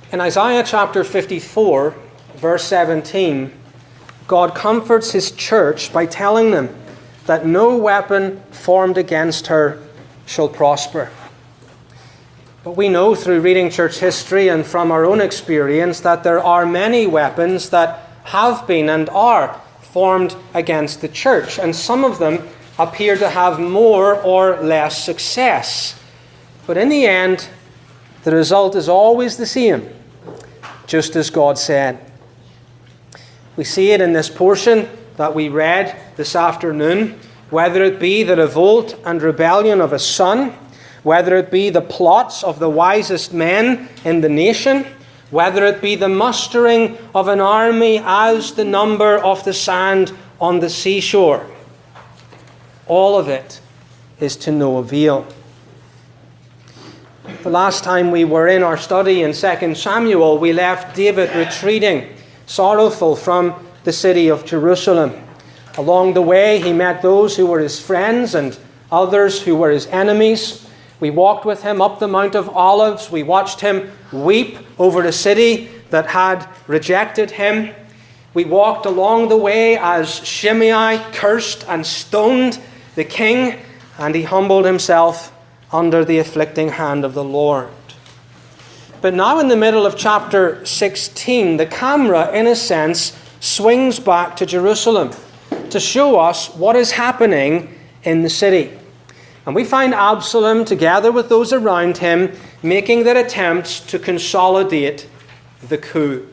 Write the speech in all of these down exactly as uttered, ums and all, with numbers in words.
In Isaiah chapter fifty-four, verse seventeen, God comforts his church by telling them that no weapon formed against her shall prosper. But we know through reading church history and from our own experience that there are many weapons that have been and are formed against the church, and some of them appear to have more or less success. But in the end, the result is always the same, just as God said. We see it in this portion that we read this afternoon, whether it be the revolt and rebellion of a son, whether it be the plots of the wisest men in the nation, whether it be the mustering of an army as the number of the sand on the seashore. All of it is to no avail. The last time we were in our study in Second Samuel, we left David retreating, sorrowful, from the city of Jerusalem. Along the way, he met those who were his friends and others who were his enemies. We walked with him up the Mount of Olives. We watched him weep over a city that had rejected him. We walked along the way as Shimei cursed and stoned the king, and he humbled himself under the afflicting hand of the Lord. But now in the middle of chapter sixteen, the camera, in a sense, swings back to Jerusalem to show us what is happening in the city. And we find Absalom, together with those around him, making their attempts to consolidate the coup.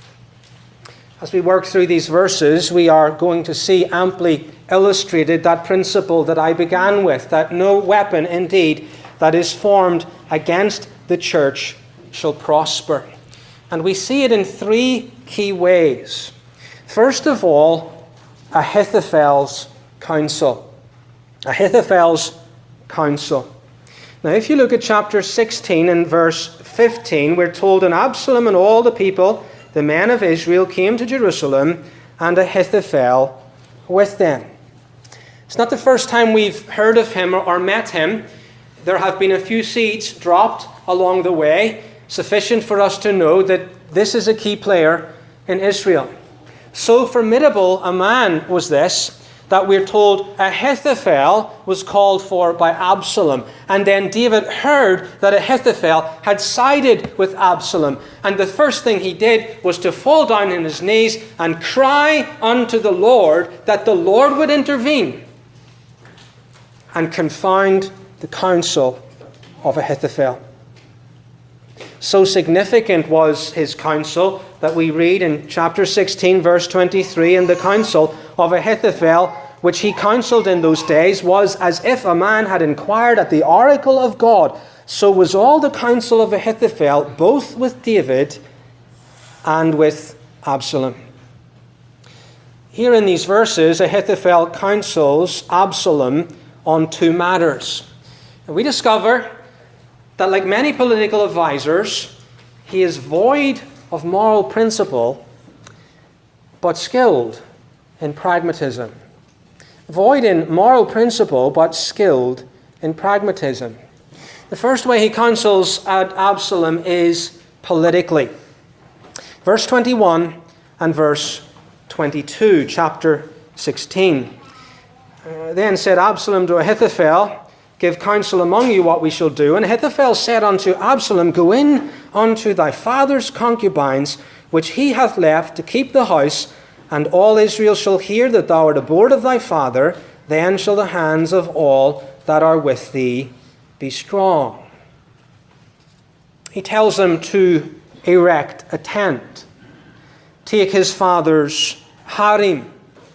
As we work through these verses, we are going to see amply illustrated that principle that I began with, that no weapon, indeed, that is formed against the church shall prosper. And we see it in three key ways. First of all, Ahithophel's counsel. Ahithophel's counsel. Now, if you look at chapter sixteen and verse fifteen, we're told, "And Absalom and all the people, the men of Israel, came to Jerusalem, and Ahithophel with them." It's not the first time we've heard of him or met him. There have been a few seeds dropped along the way, sufficient for us to know that this is a key player in Israel. So formidable a man was this, that we're told Ahithophel was called for by Absalom. And then David heard that Ahithophel had sided with Absalom. And the first thing he did was to fall down on his knees and cry unto the Lord that the Lord would intervene and confound the counsel of Ahithophel. So significant was his counsel that we read in chapter sixteen, verse twenty-three, "And the counsel of Ahithophel, which he counseled in those days, was as if a man had inquired at the oracle of God. So was all the counsel of Ahithophel, both with David and with Absalom." Here in these verses, Ahithophel counsels Absalom on two matters. And we discover that, like many political advisors, he is void of moral principle, but skilled in pragmatism. Void in moral principle, but skilled in pragmatism. The first way he counsels Absalom is politically. Verse twenty-one and verse twenty-two, chapter sixteen. Uh, then said Absalom to Ahithophel, "Give counsel among you what we shall do." And Ahithophel said unto Absalom, "Go in unto thy father's concubines, which he hath left to keep the house, and all Israel shall hear that thou art aboard of thy father. Then shall the hands of all that are with thee be strong." He tells him to erect a tent, take his father's harem,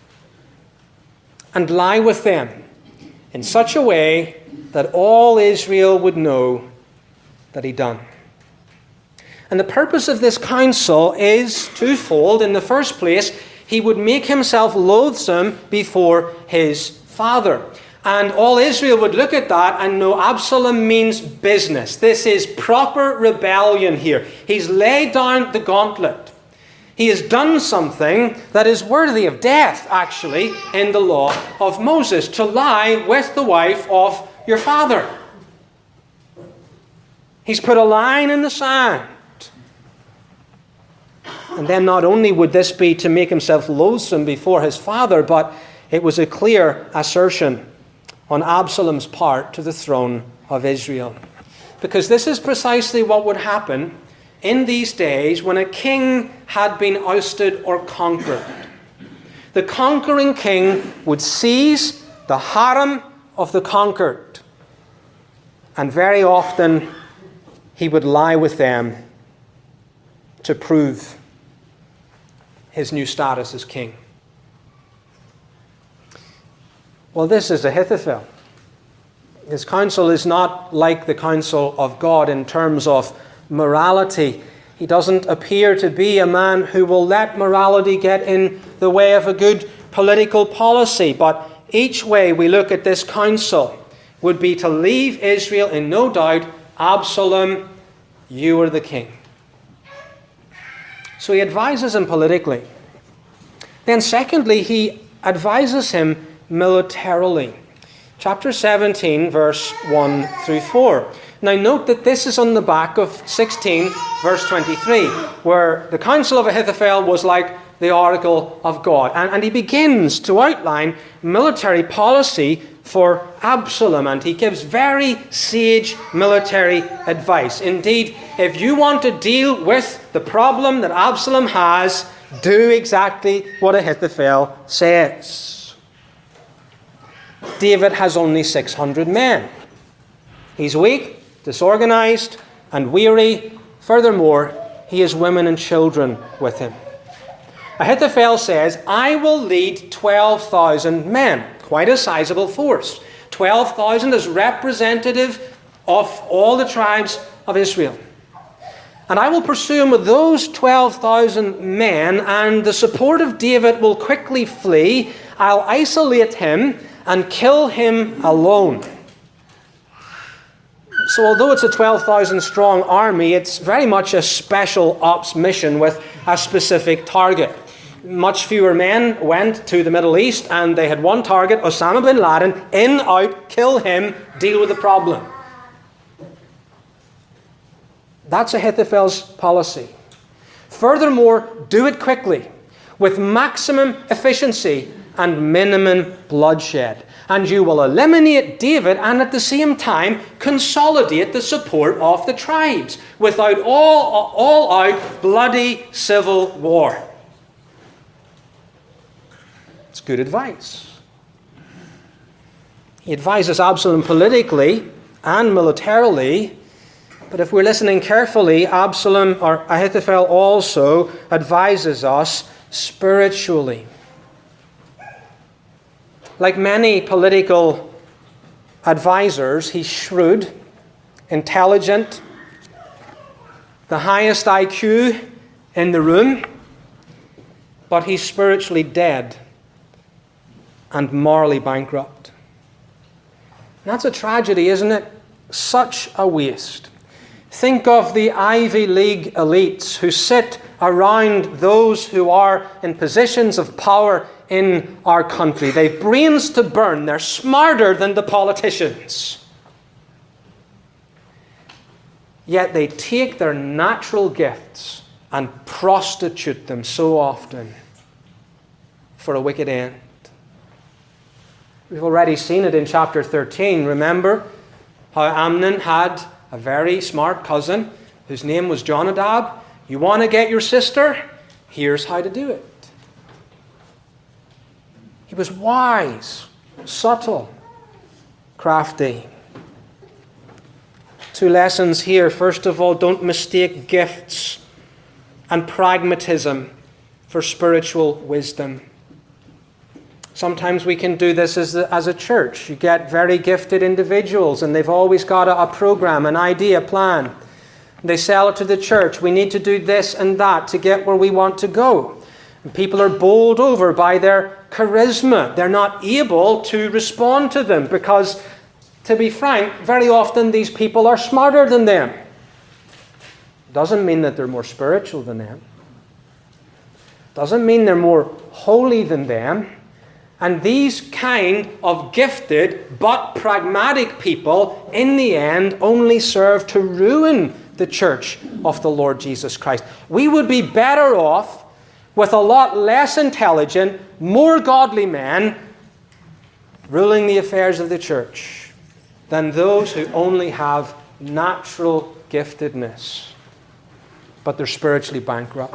and lie with them in such a way that all Israel would know that he done. And the purpose of this counsel is twofold. In the first place, he would make himself loathsome before his father. And all Israel would look at that and know Absalom means business. This is proper rebellion here. He's laid down the gauntlet. He has done something that is worthy of death, actually, in the law of Moses, to lie with the wife of your father. He's put a line in the sand. And then not only would this be to make himself loathsome before his father, but it was a clear assertion on Absalom's part to the throne of Israel. Because this is precisely what would happen in these days when a king had been ousted or conquered. The conquering king would seize the harem of the conquered, and very often he would lie with them to prove his new status as king. Well, this is Ahithophel. His counsel is not like the counsel of God in terms of morality. He doesn't appear to be a man who will let morality get in the way of a good political policy. But each way we look at this counsel would be to leave Israel in no doubt, Absalom, you are the king. So he advises him politically. Then secondly, he advises him militarily. Chapter seventeen, verse one through four. Now note that this is on the back of sixteen, verse twenty-three, where the counsel of Ahithophel was like the oracle of God. And, and he begins to outline military policy for Absalom, and he gives very sage military advice. Indeed, if you want to deal with the problem that Absalom has, do exactly what Ahithophel says. David has only six hundred men. He's weak, disorganized, and weary. Furthermore, he has women and children with him. Ahithophel says, I will lead twelve thousand men. Quite a sizable force. twelve thousand is representative of all the tribes of Israel. And I will pursue him with those twelve thousand men, and the support of David will quickly flee. I'll isolate him and kill him alone. So although it's a twelve thousand strong army, it's very much a special ops mission with a specific target. Much fewer men went to the Middle East, and they had one target, Osama bin Laden. In, out, kill him, deal with the problem. That's Ahithophel's policy. Furthermore, do it quickly, with maximum efficiency and minimum bloodshed. And you will eliminate David and at the same time consolidate the support of the tribes without all, all out bloody civil war. It's good advice. He advises Absalom politically and militarily, but if we're listening carefully, Absalom or Ahithophel also advises us spiritually. Like many political advisors, he's shrewd, intelligent, the highest I Q in the room, but he's spiritually dead and morally bankrupt. That's a tragedy, isn't it? Such a waste. Think of the Ivy League elites who sit around those who are in positions of power in our country. They've brains to burn. They're smarter than the politicians. Yet they take their natural gifts and prostitute them so often for a wicked end. We've already seen it in chapter thirteen. Remember how Amnon had a very smart cousin whose name was Jonadab. You want to get your sister? Here's how to do it. He was wise, subtle, crafty. Two lessons here. First of all, don't mistake gifts and pragmatism for spiritual wisdom. Sometimes we can do this as a, as a church. You get very gifted individuals and they've always got a, a program, an idea, a plan. They sell it to the church. We need to do this and that to get where we want to go. And people are bowled over by their charisma. They're not able to respond to them because, to be frank, very often these people are smarter than them. Doesn't mean that they're more spiritual than them. Doesn't mean they're more holy than them. And these kind of gifted but pragmatic people, in the end, only serve to ruin the church of the Lord Jesus Christ. We would be better off with a lot less intelligent, more godly men ruling the affairs of the church than those who only have natural giftedness, but they're spiritually bankrupt.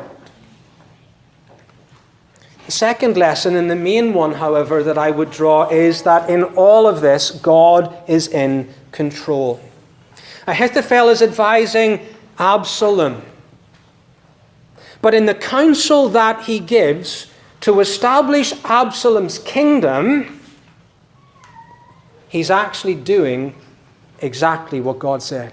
The second lesson, and the main one, however, that I would draw is that in all of this, God is in control. Ahithophel is advising Absalom. But in the counsel that he gives to establish Absalom's kingdom, he's actually doing exactly what God said.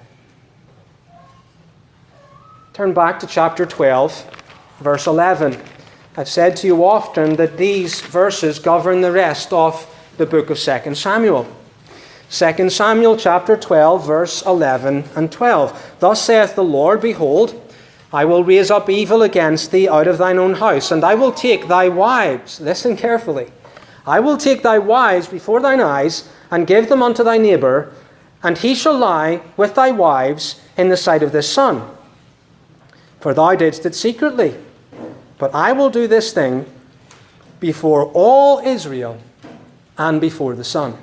Turn back to chapter twelve, verse eleven. I've said to you often that these verses govern the rest of the book of Second Samuel. Second Samuel chapter twelve, verse eleven and twelve. Thus saith the Lord, Behold, I will raise up evil against thee out of thine own house, and I will take thy wives. Listen carefully. I will take thy wives before thine eyes, and give them unto thy neighbor, and he shall lie with thy wives in the sight of the sun. For thou didst it secretly. But I will do this thing before all Israel and before the sun.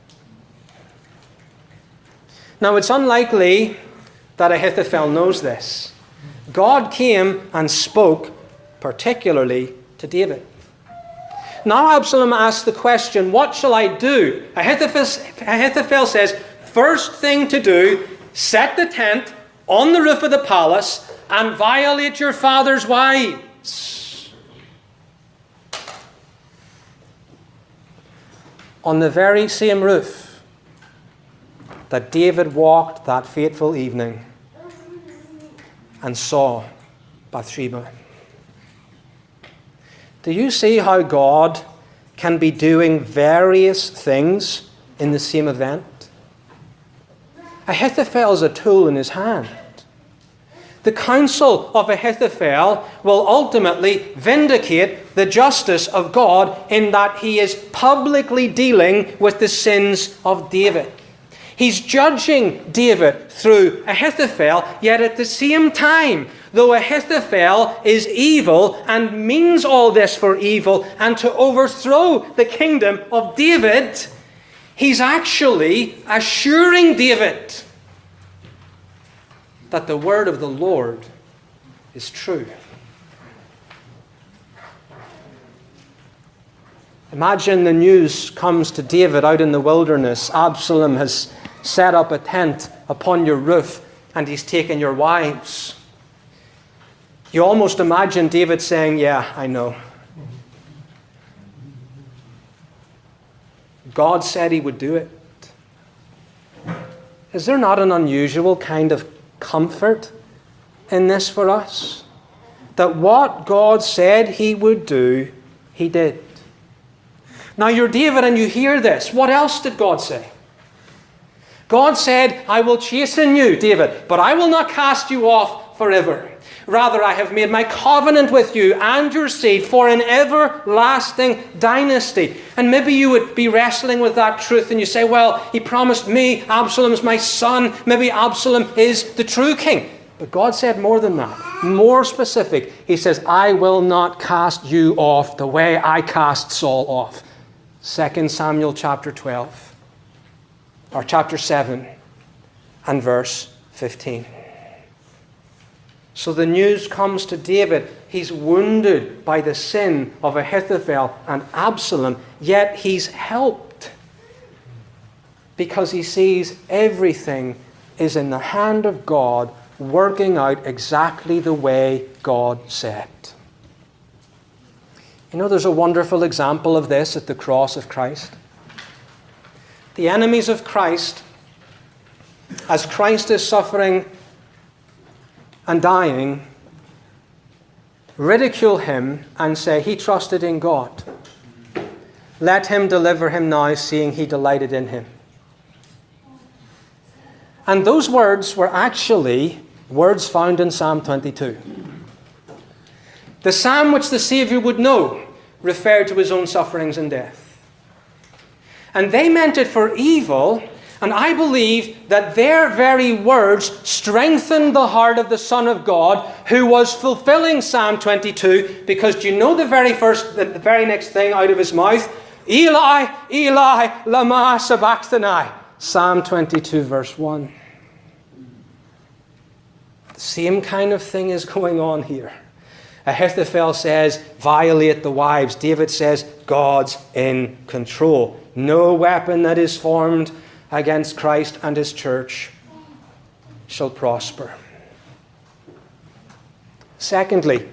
Now it's unlikely that Ahithophel knows this. God came and spoke particularly to David. Now Absalom asks the question, what shall I do? Ahithophel, Ahithophel says, first thing to do, set the tent on the roof of the palace and violate your father's wives. On the very same roof that David walked that fateful evening and saw Bathsheba. Do you see how God can be doing various things in the same event? Ahithophel is a tool in his hand. The counsel of Ahithophel will ultimately vindicate the justice of God in that he is publicly dealing with the sins of David. He's judging David through Ahithophel, yet at the same time, though Ahithophel is evil and means all this for evil and to overthrow the kingdom of David, he's actually assuring David that the word of the Lord is true. Imagine the news comes to David out in the wilderness. Absalom has set up a tent upon your roof and he's taken your wives. You almost imagine David saying, yeah, I know. God said he would do it. Is there not an unusual kind of comfort in this for us? That what God said he would do, he did. Now you're David and you hear this. What else did God say? God said, I will chasten you, David, but I will not cast you off forever. Rather, I have made my covenant with you and your seed for an everlasting dynasty. And maybe you would be wrestling with that truth and you say, well, he promised me, Absalom's my son. Maybe Absalom is the true king. But God said more than that. More specific. He says, I will not cast you off the way I cast Saul off. Second Samuel chapter twelve. Or chapter seven and verse fifteen. So the news comes to David. He's wounded by the sin of Ahithophel and Absalom, yet he's helped because he sees everything is in the hand of God, working out exactly the way God said. You know, there's a wonderful example of this at the cross of Christ. The enemies of Christ, as Christ is suffering and dying, ridicule him and say, he trusted in God. Let him deliver him now, seeing he delighted in him. And those words were actually words found in Psalm twenty-two. The psalm which the Saviour would know referred to his own sufferings and death. And they meant it for evil, And I believe that their very words strengthened the heart of the Son of God, who was fulfilling Psalm twenty-two, because do you know the very first, the very next thing out of his mouth? Eli, Eli, lama sabachthani. Psalm twenty-two, verse one. The same kind of thing is going on here. Ahithophel says, violate the wives. David says, God's in control. No weapon that is formed against Christ and his church shall prosper. Secondly,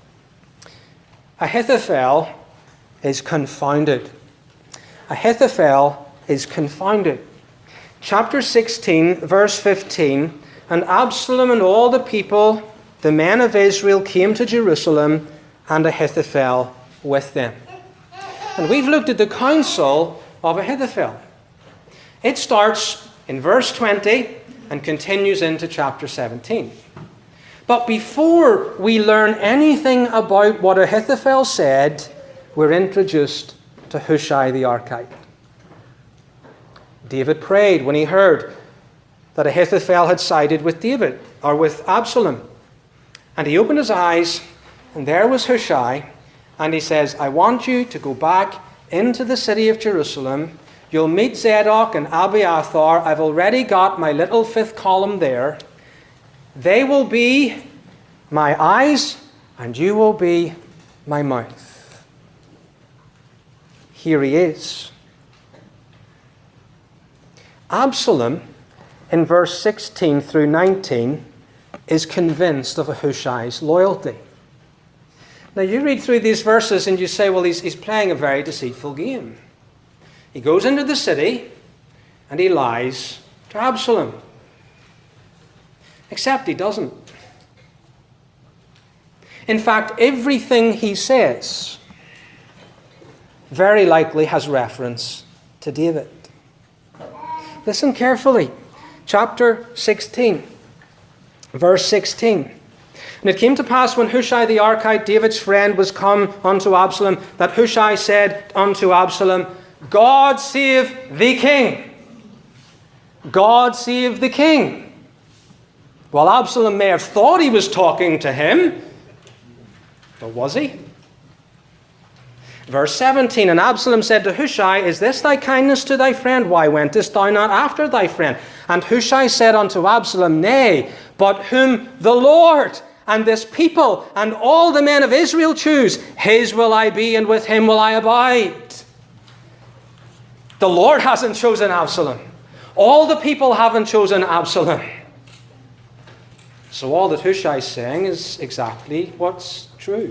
Ahithophel is confounded. Ahithophel is confounded. Chapter sixteen, verse fifteen, and Absalom and all the people, the men of Israel, came to Jerusalem, and Ahithophel with them. And we've looked at the counsel of Ahithophel. It starts in verse twenty and continues into chapter seventeen. But before we learn anything about what Ahithophel said, we're introduced to Hushai the Archite. David prayed when he heard that Ahithophel had sided with David, or with Absalom. And he opened his eyes, and there was Hushai, and he says, I want you to go back into the city of Jerusalem. You'll meet Zadok and Abiathar. I've already got my little fifth column there. They will be my eyes, and you will be my mouth. Here he is. Absalom, in verse sixteen through nineteen, is convinced of Hushai's loyalty. Now you read through these verses and you say, well, he's, he's playing a very deceitful game. He goes into the city and he lies to Absalom. Except he doesn't. In fact, everything he says very likely has reference to David. Listen carefully. Chapter sixteen, verse sixteen. And it came to pass when Hushai the Archite, David's friend, was come unto Absalom, that Hushai said unto Absalom, God save the king. God save the king. Well, Absalom may have thought he was talking to him, but was he? Verse seventeen, and Absalom said to Hushai, is this thy kindness to thy friend? Why wentest thou not after thy friend? And Hushai said unto Absalom, nay, but whom the Lord and this people and all the men of Israel choose, his will I be, and with him will I abide. The Lord hasn't chosen Absalom. All the people haven't chosen Absalom. So all that Hushai is saying is exactly what's true.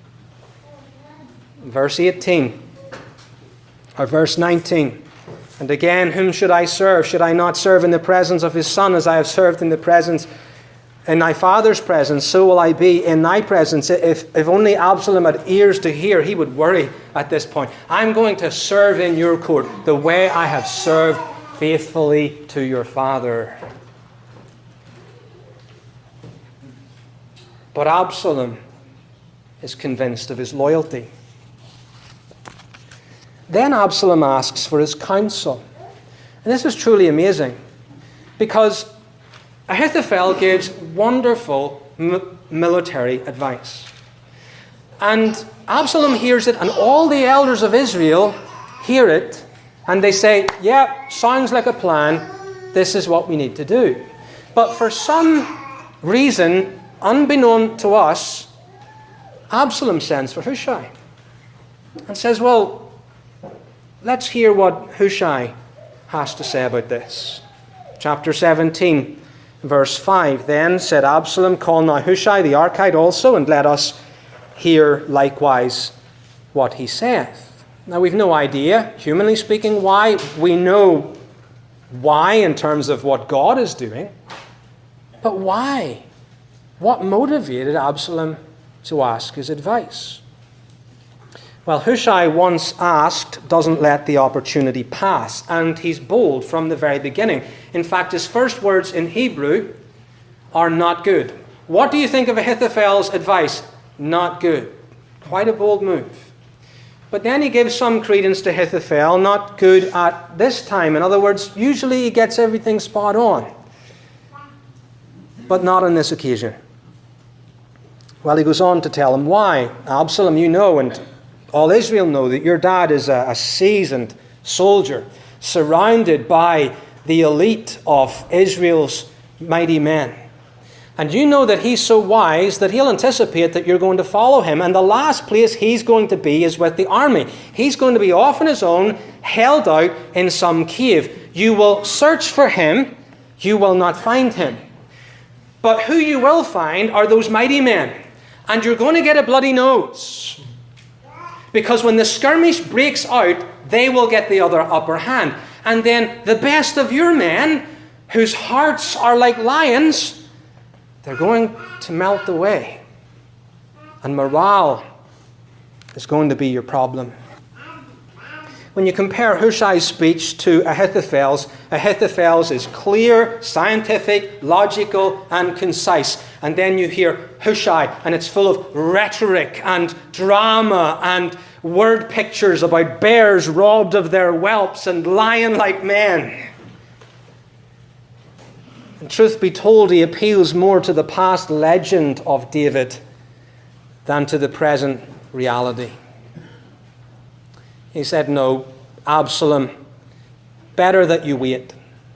Verse eighteen, or verse nineteen. And again, whom should I serve? Should I not serve in the presence of his son, as I have served in the presence, in thy father's presence? So will I be in thy presence. If, if only Absalom had ears to hear, he would worry at this point. I'm going to serve in your court the way I have served faithfully to your father. But Absalom is convinced of his loyalty. Then Absalom asks for his counsel. And this is truly amazing, because Ahithophel gives wonderful m- military advice. And Absalom hears it, and all the elders of Israel hear it, and they say, yeah, sounds like a plan. This is what we need to do. But for some reason, unbeknown to us, Absalom sends for Hushai and says, well, let's hear what Hushai has to say about this. Chapter seventeen, verse five. Then said Absalom, call now Hushai the Archite also, and let us hear likewise what he saith. Now we've no idea, humanly speaking, why. We know why in terms of what God is doing. But why? What motivated Absalom to ask his advice? Well, Hushai, once asked, doesn't let the opportunity pass, and he's bold from the very beginning. In fact, his first words in Hebrew are not good. What do you think of Ahithophel's advice? Not good. Quite a bold move. But then he gives some credence to Ahithophel, not good at this time. In other words, usually he gets everything spot on. But not on this occasion. Well, he goes on to tell him why. Absalom, you know, and all Israel know that your dad is a, a seasoned soldier, surrounded by the elite of Israel's mighty men. And you know that he's so wise that he'll anticipate that you're going to follow him. And the last place he's going to be is with the army. He's going to be off on his own, held out in some cave. You will search for him. You will not find him. But who you will find are those mighty men. And you're going to get a bloody nose. Because when the skirmish breaks out, they will get the other upper hand. And then the best of your men, whose hearts are like lions, they're going to melt away. And morale is going to be your problem. When you compare Hushai's speech to Ahithophel's, Ahithophel's is clear, scientific, logical, and concise. And then you hear Hushai, and it's full of rhetoric and drama and word pictures about bears robbed of their whelps and lion-like men. And truth be told, he appeals more to the past legend of David than to the present reality. He said, no, Absalom, better that you wait.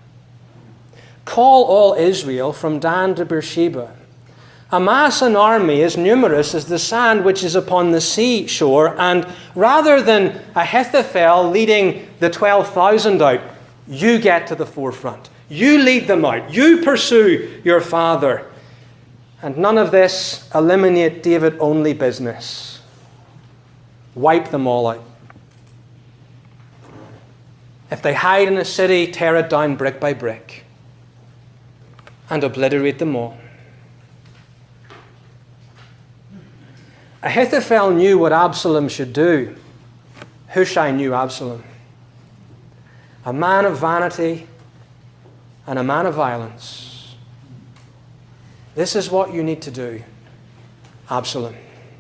Call all Israel from Dan to Beersheba. Amass an army as numerous as the sand which is upon the seashore, and rather than Ahithophel leading the twelve thousand out, you get to the forefront. You lead them out. You pursue your father. And none of this eliminate David-only business. Wipe them all out. If they hide in a city, tear it down brick by brick and obliterate them all. Ahithophel knew what Absalom should do. Hushai knew Absalom. A man of vanity and a man of violence. This is what you need to do, Absalom.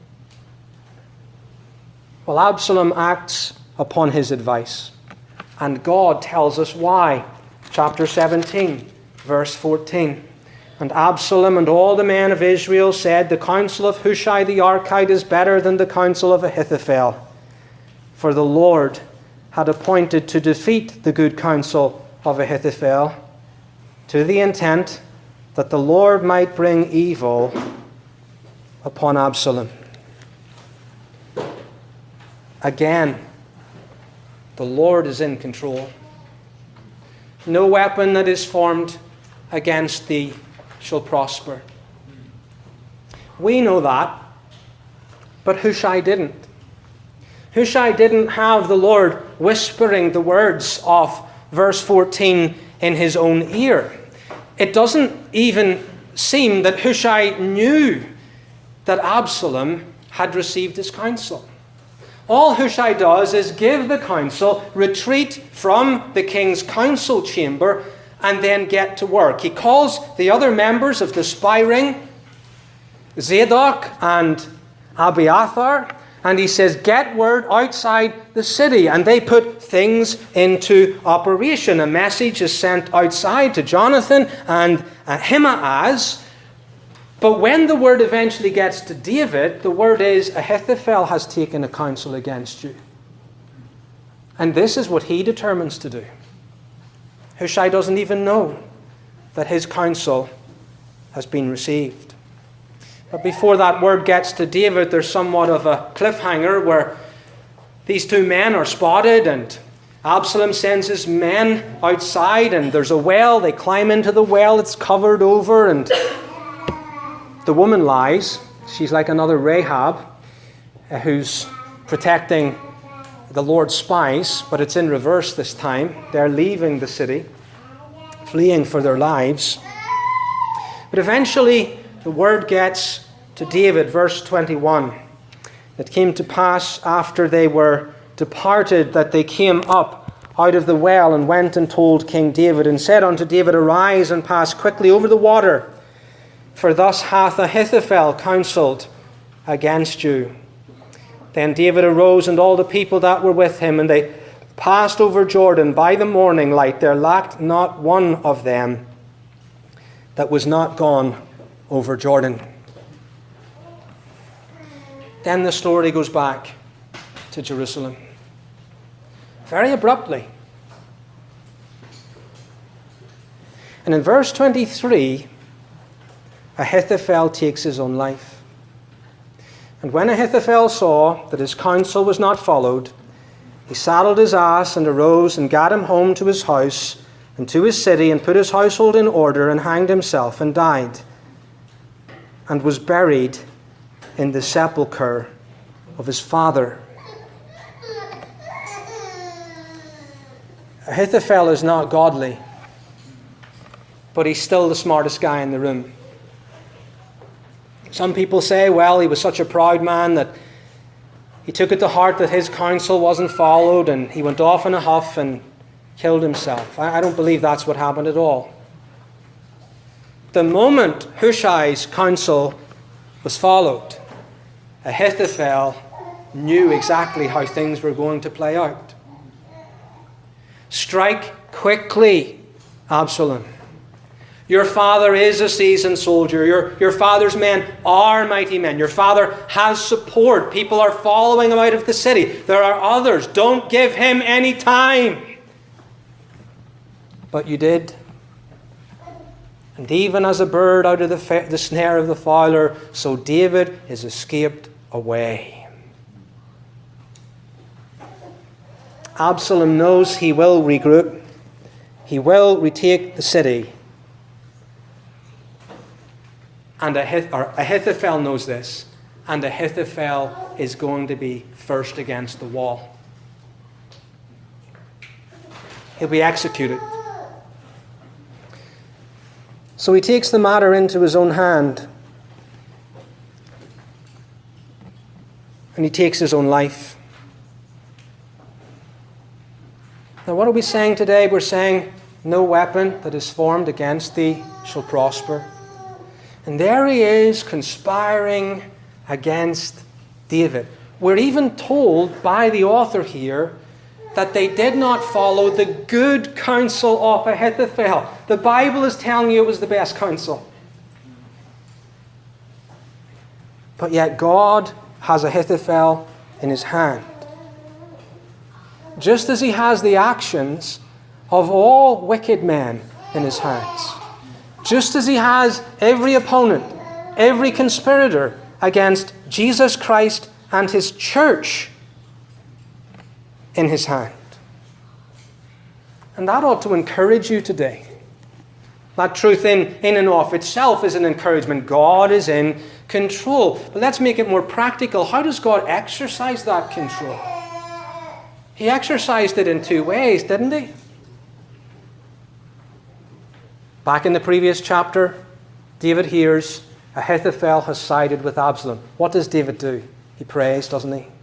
Well, Absalom acts upon his advice. And God tells us why. Chapter seventeen, verse fourteen. And Absalom and all the men of Israel said, the counsel of Hushai the Archite is better than the counsel of Ahithophel. For the Lord had appointed to defeat the good counsel of Ahithophel, to the intent that the Lord might bring evil upon Absalom. Again, the Lord is in control. No weapon that is formed against thee shall prosper. We know that, but Hushai didn't. Hushai didn't have the Lord whispering the words of verse fourteen in his own ear. It doesn't even seem that Hushai knew that Absalom had received his counsel. All Hushai does is give the counsel, retreat from the king's council chamber, and then get to work. He calls the other members of the spy ring, Zadok and Abiathar, and he says, get word outside the city. And they put things into operation. A message is sent outside to Jonathan and Ahimaaz. But when the word eventually gets to David, the word is, Ahithophel has taken a counsel against you. And this is what he determines to do. Hushai doesn't even know that his counsel has been received. But before that word gets to David, there's somewhat of a cliffhanger where these two men are spotted and Absalom sends his men outside and there's a well. They climb into the well. It's covered over and the woman lies. She's like another Rahab uh, who's protecting the Lord's spies, but it's in reverse this time. They're leaving the city, fleeing for their lives. But eventually the word gets to David, verse twenty-one. It came to pass after they were departed that they came up out of the well and went and told King David and said unto David, arise and pass quickly over the water, for thus hath Ahithophel counselled against you. Then David arose, and all the people that were with him, and they passed over Jordan by the morning light. There lacked not one of them that was not gone over Jordan. Then the story goes back to Jerusalem. Very abruptly. And in verse twenty-three, Ahithophel takes his own life. And when Ahithophel saw that his counsel was not followed, he saddled his ass and arose and gat him home to his house and to his city, and put his household in order, and hanged himself and died, and was buried in the sepulchre of his father. Ahithophel is not godly, but he's still the smartest guy in the room. Some people say, well, he was such a proud man that he took it to heart that his counsel wasn't followed, and he went off in a huff and killed himself. I don't believe that's what happened at all. The moment Hushai's counsel was followed, Ahithophel knew exactly how things were going to play out. Strike quickly, Absalom. Your father is a seasoned soldier. Your, your father's men are mighty men. Your father has support. People are following him out of the city. There are others. Don't give him any time. But you did. And even as a bird out of the, fa- the snare of the fowler, so David is escaped away. Absalom knows he will regroup. He will retake the city. And Ahith- or Ahithophel knows this. And Ahithophel is going to be first against the wall. He'll be executed. So he takes the matter into his own hand. And he takes his own life. Now what are we saying today? We're saying, no weapon that is formed against thee shall prosper. And there he is conspiring against David. We're even told by the author here that they did not follow the good counsel of Ahithophel. The Bible is telling you it was the best counsel. But yet God has Ahithophel in his hand. Just as he has the actions of all wicked men in his hands. Just as he has every opponent, every conspirator against Jesus Christ and his church in his hand. And that ought to encourage you today. That truth in, in and of itself is an encouragement. God is in control. But let's make it more practical. How does God exercise that control? He exercised it in two ways, didn't he? Back in the previous chapter, David hears Ahithophel has sided with Absalom. What does David do? He prays, doesn't he?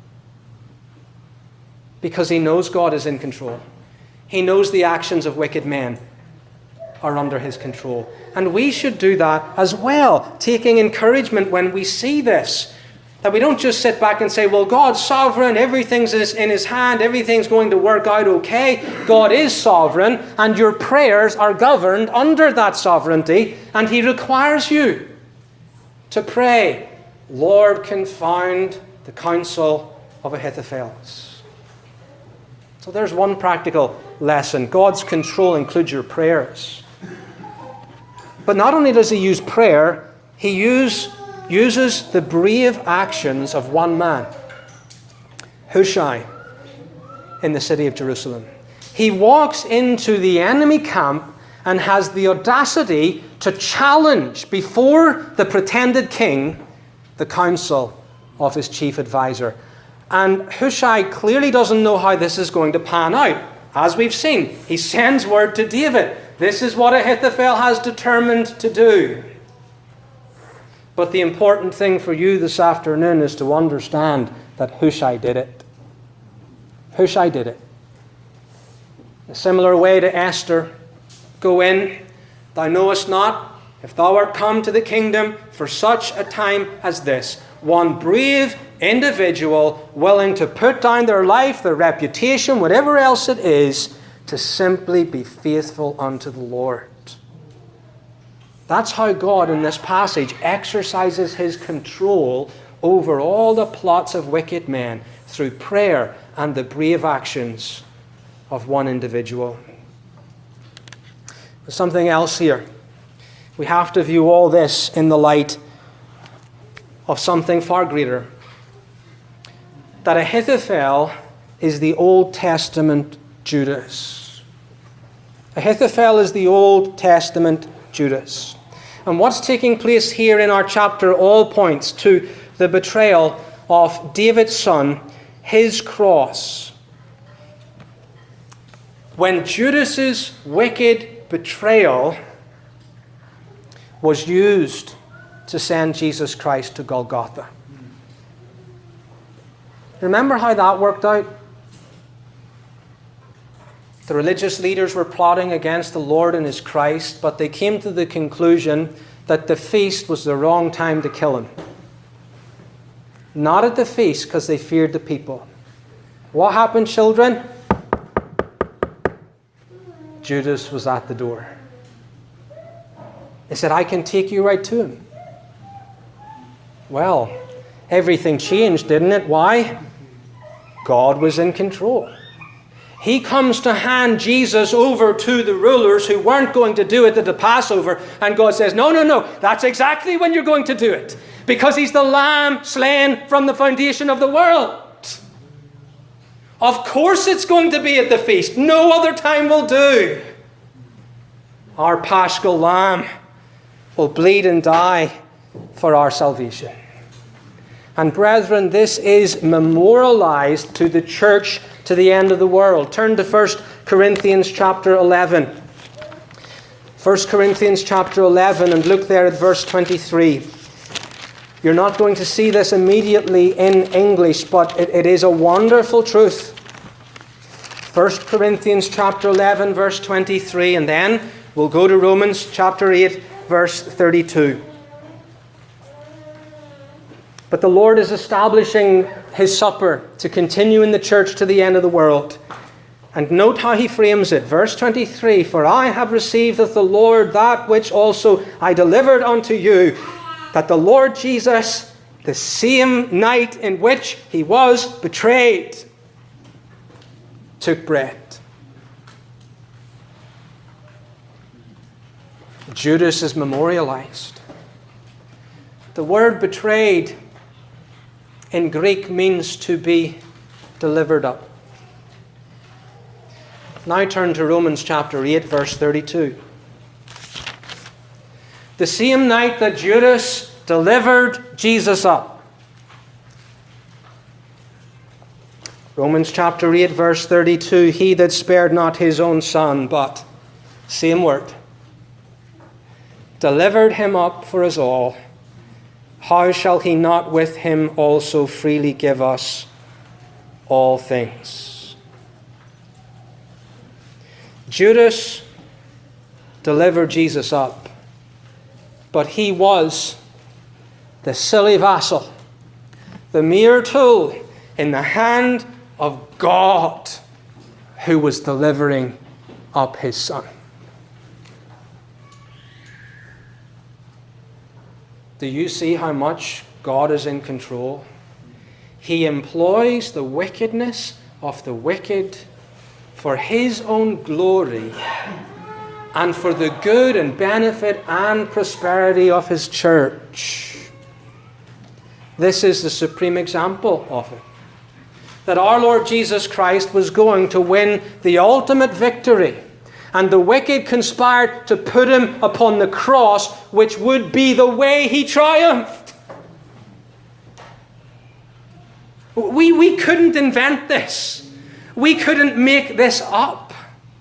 Because he knows God is in control. He knows the actions of wicked men are under his control. And we should do that as well, taking encouragement when we see this. That we don't just sit back and say, well, God's sovereign, everything's in his hand, everything's going to work out okay. God is sovereign, and your prayers are governed under that sovereignty, and he requires you to pray, Lord, confound the counsel of Ahithophel's. So there's one practical lesson. God's control includes your prayers. But not only does he use prayer, he use uses the brave actions of one man, Hushai, in the city of Jerusalem. He walks into the enemy camp and has the audacity to challenge before the pretended king the counsel of his chief advisor. And Hushai clearly doesn't know how this is going to pan out. As we've seen, he sends word to David. This is what Ahithophel has determined to do. But the important thing for you this afternoon is to understand that Hushai did it. Hushai did it. In a similar way to Esther, go in, thou knowest not, if thou art come to the kingdom for such a time as this. one brave individual willing to put down their life, their reputation, whatever else it is, to simply be faithful unto the Lord. That's how God in this passage exercises his control over all the plots of wicked men through prayer and the brave actions of one individual. There's something else here. We have to view all this in the light of something far greater. That Ahithophel is the Old Testament Judas. Ahithophel is the Old Testament Judas. And what's taking place here in our chapter all points to the betrayal of David's son, his cross. When Judas's wicked betrayal was used to send Jesus Christ to Golgotha. Remember how that worked out? The religious leaders were plotting against the Lord and his Christ, but they came to the conclusion that the feast was the wrong time to kill him. Not at the feast, because they feared the people. What happened, children? Judas was at the door. They said, I can take you right to him. Well, everything changed, didn't it? Why? God was in control. He comes to hand Jesus over to the rulers who weren't going to do it at the Passover. And God says, no, no, no, that's exactly when you're going to do it. Because he's the lamb slain from the foundation of the world. Of course it's going to be at the feast. No other time will do. Our paschal lamb will bleed and die for our salvation. And brethren, this is memorialized to the church to the end of the world. Turn to First Corinthians chapter eleven. First Corinthians chapter eleven, and look there at verse twenty-three. You're not going to see this immediately in English, but it, it is a wonderful truth. First Corinthians chapter eleven, verse twenty-three, and then we'll go to Romans chapter eight, verse thirty-two. But the Lord is establishing his supper to continue in the church to the end of the world. And note how he frames it. Verse twenty-three, for I have received of the Lord that which also I delivered unto you, that the Lord Jesus, the same night in which he was betrayed, took bread. Judas is memorialized. The word betrayed in Greek means to be delivered up. Now turn to Romans chapter eight, verse thirty-two. The same night that Judas delivered Jesus up. Romans chapter eight, verse thirty-two. He that spared not his own son, but, same word, delivered him up for us all, how shall he not with him also freely give us all things? Judas delivered Jesus up, but he was the silly vassal, the mere tool in the hand of God who was delivering up his son. Do you see how much God is in control? He employs the wickedness of the wicked for his own glory and for the good and benefit and prosperity of his church. This is the supreme example of it. That our Lord Jesus Christ was going to win the ultimate victory, and the wicked conspired to put him upon the cross, which would be the way he triumphed. We, we couldn't invent this. We couldn't make this up.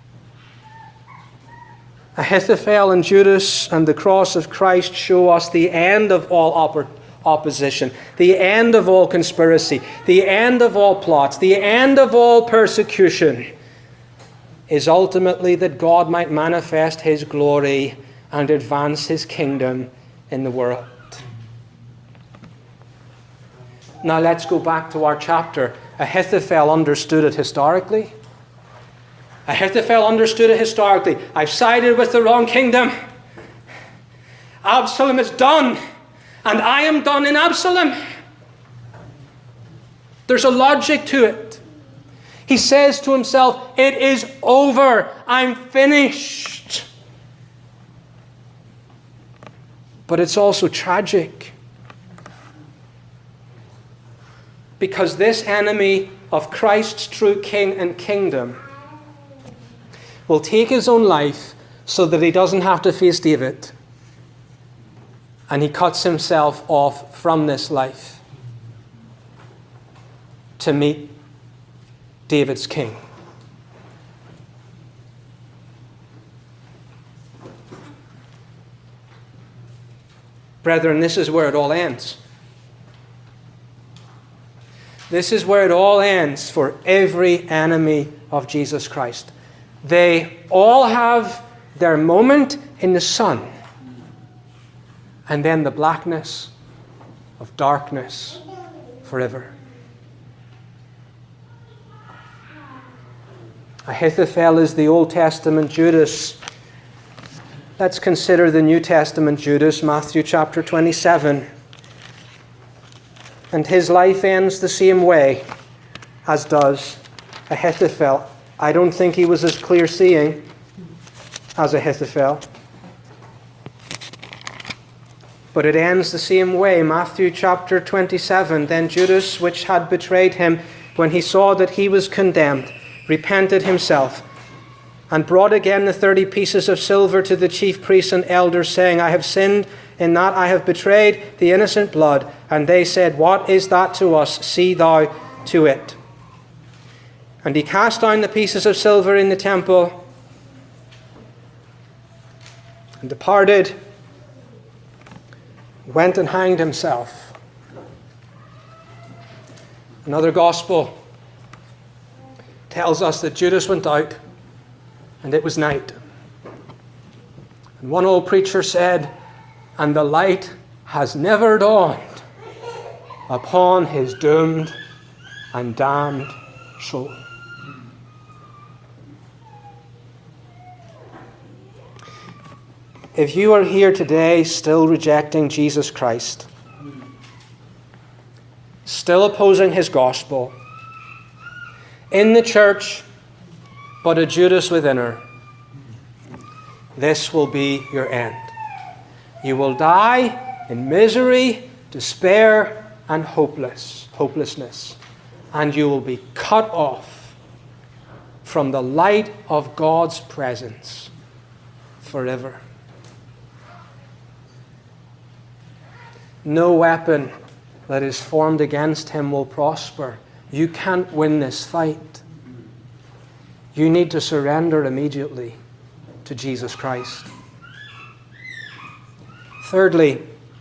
Ahithophel and Judas and the cross of Christ show us the end of all oppor- opposition, the end of all conspiracy, the end of all plots, the end of all persecution, is ultimately that God might manifest his glory and advance his kingdom in the world. Now let's go back to our chapter. Ahithophel understood it historically. Ahithophel understood it historically. I've sided with the wrong kingdom. Absalom is done, and I am done in Absalom. There's a logic to it. He says to himself, it is over. I'm finished. But it's also tragic. Because this enemy of Christ's true king and kingdom will take his own life so that he doesn't have to face David. And he cuts himself off from this life to meet David's king. Brethren, this is where it all ends. This is where it all ends for every enemy of Jesus Christ. They all have their moment in the sun, and then the blackness of darkness forever. Ahithophel is the Old Testament Judas. Let's consider the New Testament Judas, Matthew chapter twenty-seven. And his life ends the same way as does Ahithophel. I don't think he was as clear-seeing as Ahithophel. But it ends the same way. Matthew chapter twenty-seven. Then Judas, which had betrayed him, when he saw that he was condemned, repented himself, and brought again the thirty pieces of silver to the chief priests and elders, saying, I have sinned in that I have betrayed the innocent blood. And they said, what is that to us? See thou to it. And he cast down the pieces of silver in the temple, and departed, went and hanged himself. Another gospel tells us that Judas went out, and it was night. And one old preacher said, and the light has never dawned upon his doomed and damned soul. If you are here today still rejecting Jesus Christ, still opposing his gospel, in the church, but a Judas within her, this will be your end. You will die in misery, despair, and hopeless, hopelessness. And you will be cut off from the light of God's presence forever. No weapon that is formed against him will prosper. You can't win this fight. You need to surrender immediately to Jesus Christ. Thirdly,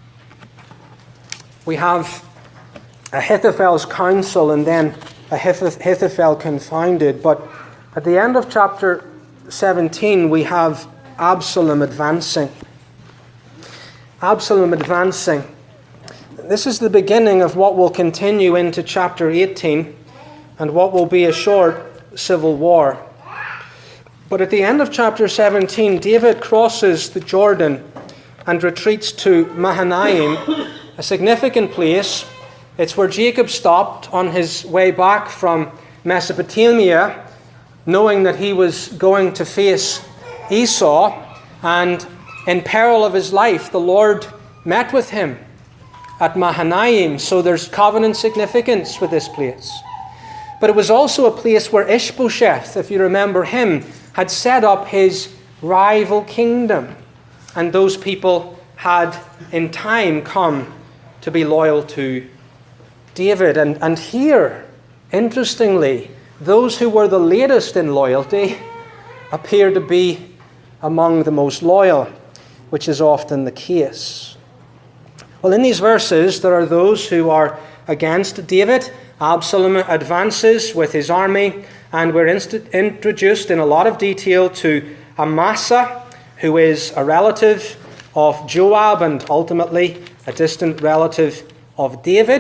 we have Ahithophel's counsel and then Ahithophel confounded. But at the end of chapter seventeen, we have Absalom advancing. Absalom advancing. This is the beginning of what will continue into chapter eighteen and what will be a short civil war. But at the end of chapter seventeen, David crosses the Jordan and retreats to Mahanaim, a significant place. It's where Jacob stopped on his way back from Mesopotamia, knowing that he was going to face Esau, and in peril of his life, the Lord met with him at Mahanaim. So there's covenant significance with this place. But it was also a place where Ishbosheth, if you remember him, had set up his rival kingdom. And those people had in time come to be loyal to David. And, and here, interestingly, those who were the latest in loyalty appear to be among the most loyal, which is often the case. Well, in these verses, there are those who are against David. Absalom advances with his army, and we're inst- introduced in a lot of detail to Amasa, who is a relative of Joab and ultimately a distant relative of David.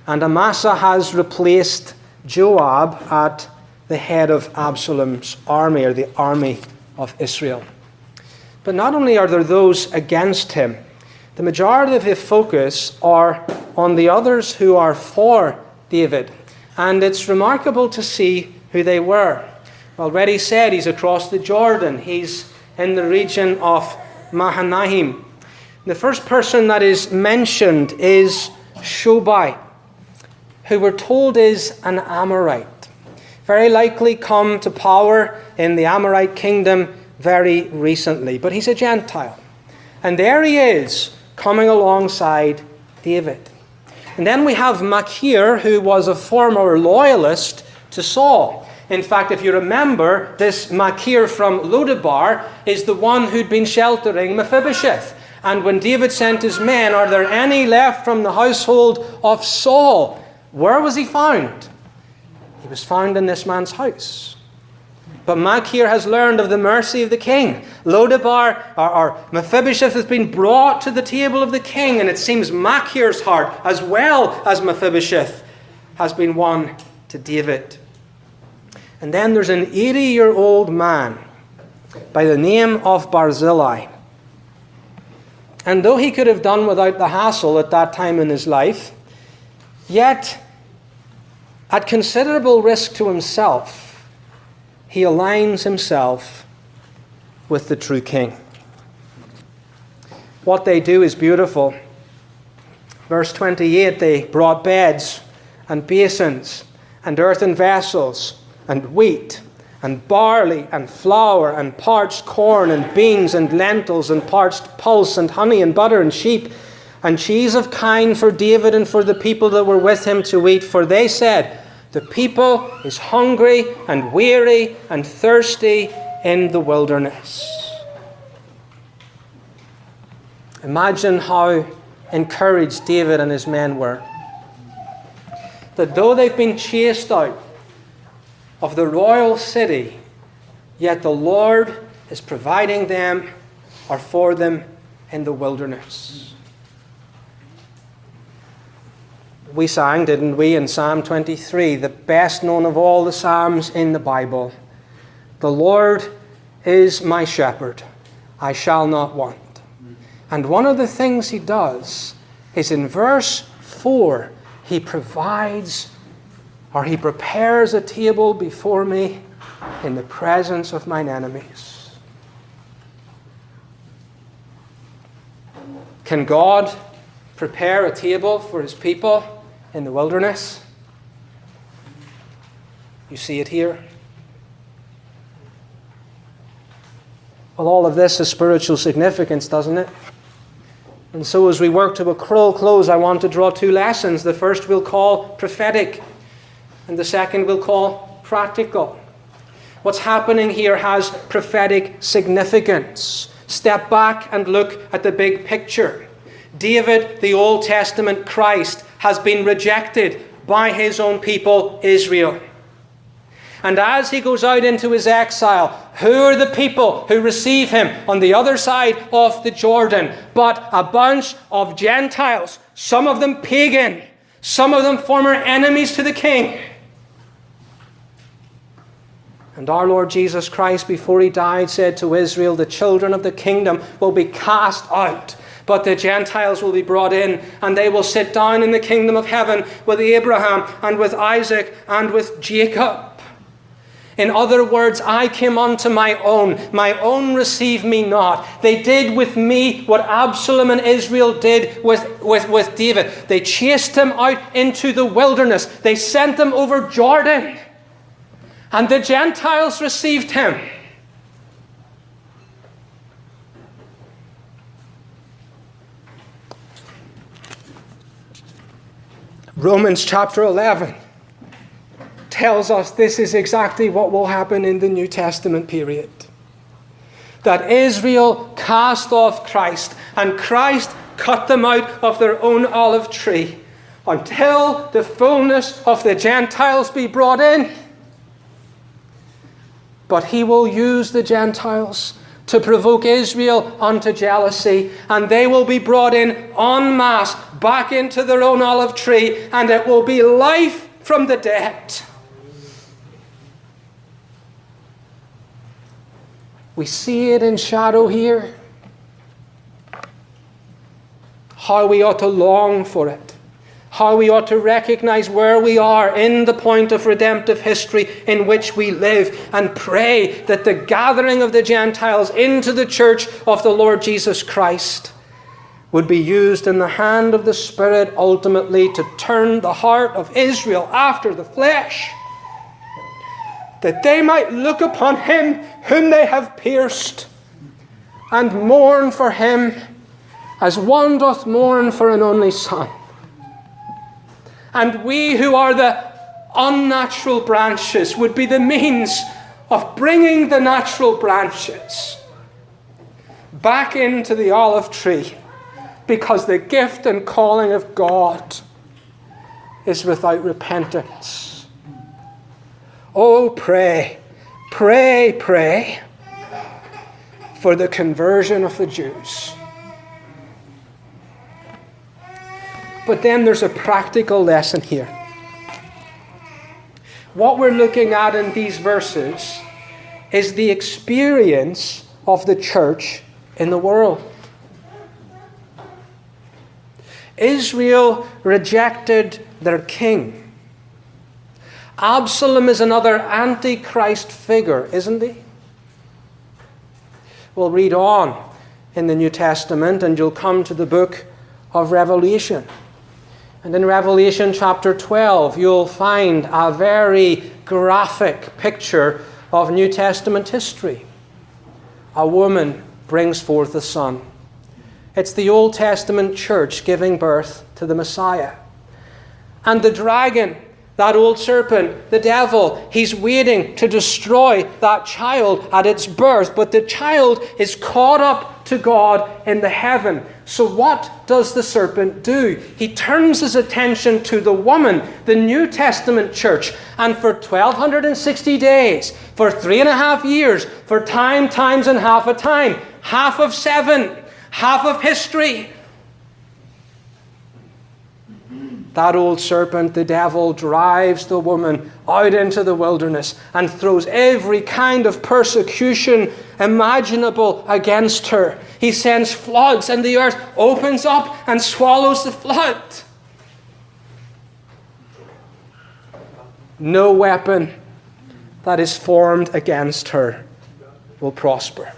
and Amasa has replaced Joab at the head of Absalom's army, or the army of Israel. But not only are there those against him, the majority of the focus are on the others who are for David. And it's remarkable to see who they were. Already said, he's across the Jordan. He's in the region of Mahanaim. The first person that is mentioned is Shobai, who we're told is an Amorite. Very likely come to power in the Amorite kingdom very recently. But he's a Gentile. And there he is, coming alongside David. And then we have Machir, who was a former loyalist to Saul. In fact, if you remember, this Machir from Lodebar is the one who'd been sheltering Mephibosheth. And when David sent his men, are there any left from the household of Saul? Where was he found? He was found in this man's house. But Machir has learned of the mercy of the king. Lodebar, or, or Mephibosheth, has been brought to the table of the king, and it seems Machir's heart, as well as Mephibosheth, has been won to David. And then there's an eighty-year-old man by the name of Barzillai. And though he could have done without the hassle at that time in his life, yet, at considerable risk to himself, he aligns himself with the true king. What they do is beautiful. Verse twenty-eight, they brought beds and basins and earthen vessels and wheat and barley and flour and parched corn and beans and lentils and parched pulse and honey and butter and sheep and cheese of kine for David and for the people that were with him to eat. For they said, the people is hungry and weary and thirsty in the wilderness. Imagine how encouraged David and his men were. That though they've been chased out of the royal city, yet the Lord is providing them or for them in the wilderness. We sang, didn't we, in Psalm twenty-three, the best known of all the Psalms in the Bible. The Lord is my shepherd, I shall not want. And one of the things he does is in verse four, he provides or he prepares a table before me in the presence of mine enemies. Can God prepare a table for his people in the wilderness? You see it here. Well, all of this has spiritual significance, doesn't it? And so as we work to a close, I want to draw two lessons. The first we'll call prophetic, and the second we'll call practical. What's happening here has prophetic significance. Step back and look at the big picture. David, the Old Testament Christ, has been rejected by his own people, Israel. And as he goes out into his exile, who are the people who receive him on the other side of the Jordan? But a bunch of Gentiles, some of them pagan, some of them former enemies to the king. And our Lord Jesus Christ, before he died, said to Israel, the children of the kingdom will be cast out, but the Gentiles will be brought in, and they will sit down in the kingdom of heaven with Abraham and with Isaac and with Jacob. In other words, I came unto my own. My own receive me not. They did with me what Absalom and Israel did with, with, with David. They chased him out into the wilderness. They sent him over Jordan. And the Gentiles received him. Romans chapter eleven tells us this is exactly what will happen in the New Testament period. That Israel cast off Christ, and Christ cut them out of their own olive tree until the fullness of the Gentiles be brought in. But he will use the Gentiles to provoke Israel unto jealousy, and they will be brought in en masse back into their own olive tree, and it will be life from the dead. We see it in shadow here. How we ought to long for it. How we ought to recognize where we are in the point of redemptive history in which we live, and pray that the gathering of the Gentiles into the church of the Lord Jesus Christ would be used in the hand of the Spirit ultimately to turn the heart of Israel after the flesh, that they might look upon him whom they have pierced and mourn for him as one doth mourn for an only son. And we who are the unnatural branches would be the means of bringing the natural branches back into the olive tree, because the gift and calling of God is without repentance. Oh, pray, pray, pray for the conversion of the Jews. But then there's a practical lesson here. What we're looking at in these verses is the experience of the church in the world. Israel rejected their king. Absalom is another antichrist figure, isn't he? We'll read on in the New Testament, and you'll come to the book of Revelation. And in Revelation chapter twelve, you'll find a very graphic picture of New Testament history. A woman brings forth a son. It's the Old Testament church giving birth to the Messiah. And the dragon, that old serpent, the devil, he's waiting to destroy that child at its birth. But the child is caught up to God in the heaven. So what does the serpent do? He turns his attention to the woman, the New Testament church. And for twelve sixty days, for three and a half years, for time, times, and half a time, half of seven, half of history, that old serpent, the devil, drives the woman out into the wilderness and throws every kind of persecution imaginable against her. He sends floods, and the earth opens up and swallows the flood. No weapon that is formed against her will prosper.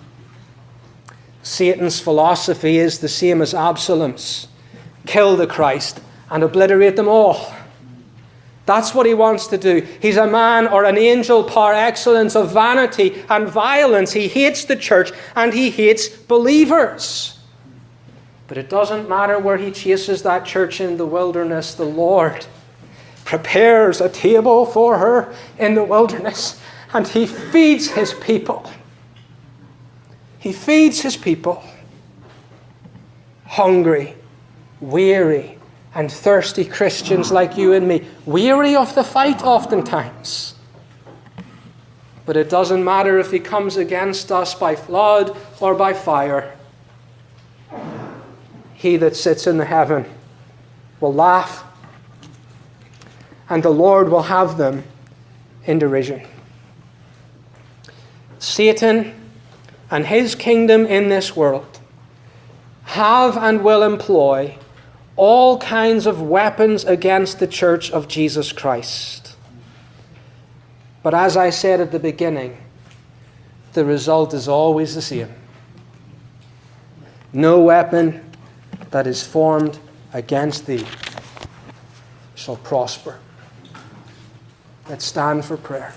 Satan's philosophy is the same as Absalom's. Kill the Christ and obliterate them all. That's what he wants to do. He's a man or an angel par excellence of vanity and violence. He hates the church and he hates believers. But it doesn't matter where he chases that church in the wilderness. The Lord prepares a table for her in the wilderness, and he feeds his people. He feeds his people. Hungry, weary, and thirsty Christians like you and me, weary of the fight oftentimes. But it doesn't matter if he comes against us by flood or by fire. He that sits in the heaven will laugh, and the Lord will have them in derision. Satan and his kingdom in this world have and will employ all kinds of weapons against the church of Jesus Christ. But as I said at the beginning, the result is always the same. No weapon that is formed against thee shall prosper. Let's stand for prayer.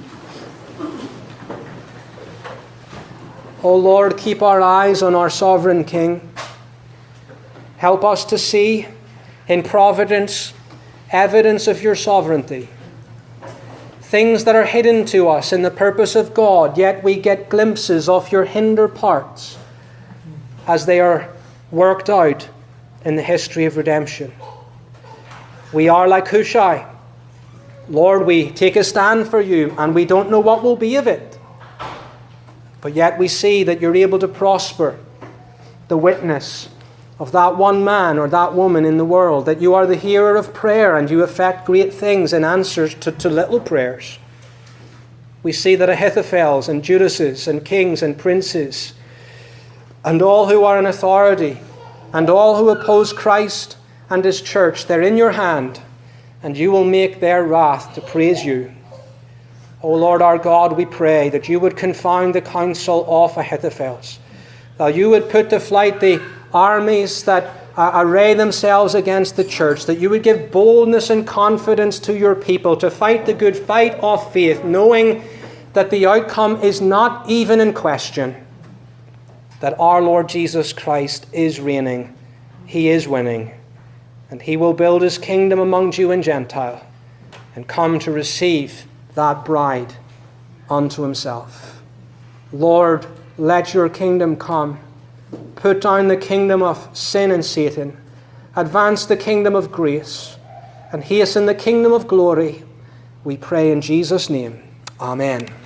O Lord, keep our eyes on our sovereign King. Help us to see in providence evidence of your sovereignty. Things that are hidden to us in the purpose of God, yet we get glimpses of your hinder parts as they are worked out in the history of redemption. We are like Hushai. Lord, we take a stand for you and we don't know what will be of it. But yet we see that you're able to prosper the witness of that one man or that woman in the world, that you are the hearer of prayer and you effect great things in answers to, to little prayers. We see that Ahithophels and Judases and kings and princes and all who are in authority and all who oppose Christ and His church, they're in your hand, and you will make their wrath to praise you. O Lord our God, we pray that you would confound the counsel of Ahithophels, that you would put to flight the armies that uh, array themselves against the church, that you would give boldness and confidence to your people to fight the good fight of faith, knowing that the outcome is not even in question, that our Lord Jesus Christ is reigning, He is winning, and He will build His kingdom among Jew and Gentile and come to receive that bride unto Himself. Lord, let your kingdom come. Put down the kingdom of sin and Satan. Advance the kingdom of grace. And hasten the kingdom of glory. We pray in Jesus' name. Amen.